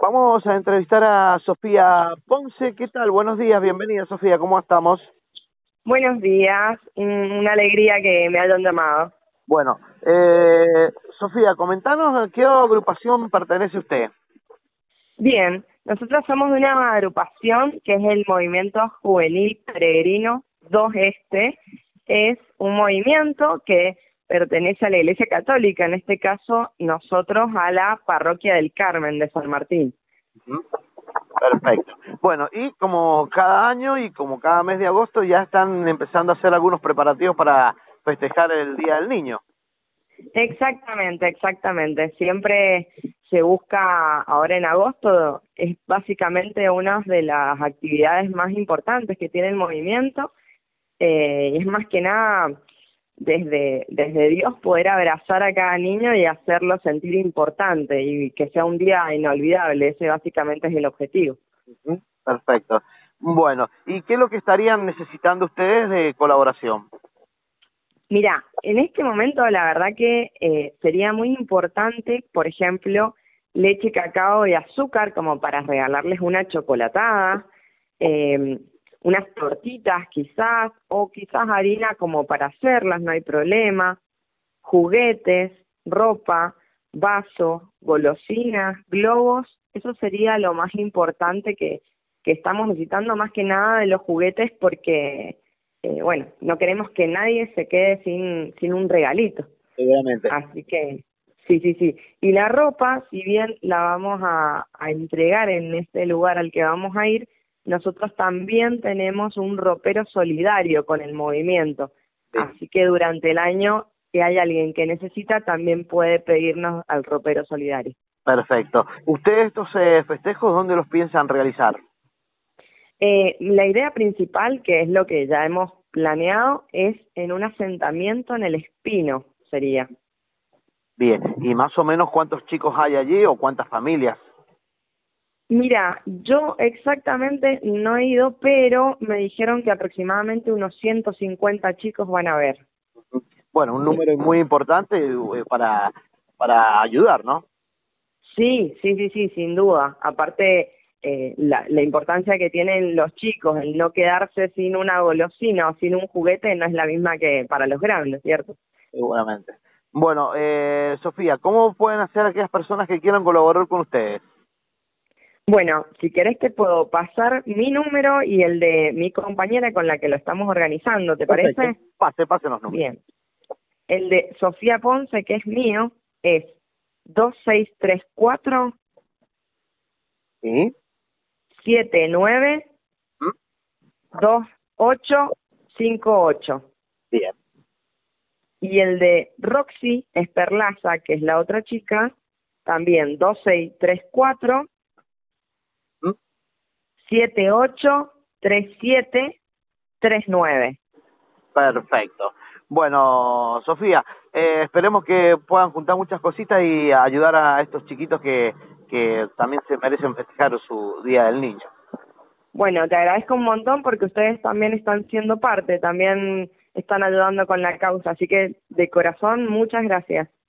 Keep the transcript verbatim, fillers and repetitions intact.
Vamos a entrevistar a Sofía Ponce. ¿Qué tal? Buenos días, bienvenida Sofía, ¿cómo estamos? Buenos días, una alegría que me hayan llamado. Bueno, eh, Sofía, comentanos a qué agrupación pertenece usted. Bien, nosotros somos de una agrupación que es el Movimiento Juvenil Peregrino dos Este. Es un movimiento que pertenece a la Iglesia Católica, en este caso nosotros a la Parroquia del Carmen de San Martín. Uh-huh. Perfecto. Bueno, y como cada año y como cada mes de agosto ya están empezando a hacer algunos preparativos para festejar el Día del Niño. Exactamente, exactamente. Siempre se busca, ahora en agosto, es básicamente una de las actividades más importantes que tiene el movimiento. Eh, y es más que nada desde, desde Dios poder abrazar a cada niño y hacerlo sentir importante y que sea un día inolvidable. Ese básicamente es el objetivo. Uh-huh. Perfecto. Bueno, ¿y qué es lo que estarían necesitando ustedes de colaboración? Mira, en este momento la verdad que eh, sería muy importante, por ejemplo, leche, cacao y azúcar como para regalarles una chocolatada, eh, unas tortitas quizás, o quizás harina como para hacerlas, no hay problema, juguetes, ropa, vaso, golosinas, globos. Eso sería lo más importante que, que estamos necesitando, más que nada de los juguetes, porque Eh, bueno, no queremos que nadie se quede sin, sin un regalito. Seguramente. Así que, sí, sí, sí. Y la ropa, si bien la vamos a, a entregar en este lugar al que vamos a ir, nosotros también tenemos un ropero solidario con el movimiento. Sí. Así que durante el año, si hay alguien que necesita, también puede pedirnos al ropero solidario. Perfecto. ¿Ustedes estos eh, festejos dónde los piensan realizar? Eh, la idea principal, que es lo que ya hemos planeado, es en un asentamiento en el Espino, sería. Bien, ¿y más o menos cuántos chicos hay allí o cuántas familias? Mira, yo exactamente no he ido, pero me dijeron que aproximadamente unos ciento cincuenta chicos van a ver. Bueno, un número muy importante eh, para, para ayudar, ¿no? Sí, sí, sí, sí, sin duda. Aparte, eh, la, la importancia que tienen los chicos, el no quedarse sin una golosina o sin un juguete, no es la misma que para los grandes, ¿cierto? Seguramente. Bueno, eh, Sofía, ¿cómo pueden hacer aquellas personas que quieran colaborar con ustedes? Bueno, si querés te puedo pasar mi número y el de mi compañera con la que lo estamos organizando, ¿te Perfecto. parece? Pase, pase los números. Bien. El de Sofía Ponce, que es mío, es dos seis tres cuatro, ¿Sí? siete nueve, ¿Mm? dos ocho cinco ocho. Bien. Y el de Roxy Esperlaza, que es la otra chica, también dos seis tres cuatro, ¿Mm? siete ocho tres siete tres nueve. Perfecto. Bueno, Sofía, eh, esperemos que puedan juntar muchas cositas y ayudar a estos chiquitos que, que también se merecen festejar su Día del Niño. Bueno, te agradezco un montón porque ustedes también están siendo parte, también están ayudando con la causa, así que de corazón, muchas gracias.